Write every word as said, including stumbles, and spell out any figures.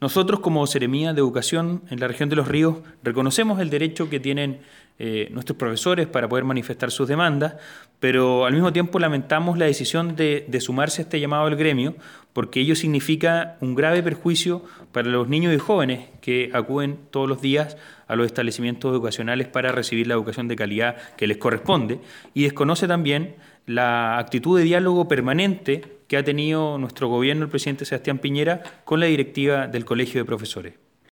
Nosotros, como Seremía de Educación en la región de Los Ríos, reconocemos el derecho que tienen eh, nuestros profesores para poder manifestar sus demandas, pero al mismo tiempo lamentamos la decisión de, de sumarse a este llamado al gremio, porque ello significa un grave perjuicio para los niños y jóvenes que acuden todos los días a los establecimientos educacionales para recibir la educación de calidad que les corresponde, y desconoce también la actitud de diálogo permanente que ha tenido nuestro gobierno, el presidente Sebastián Piñera, con la directiva del Colegio de Profesores.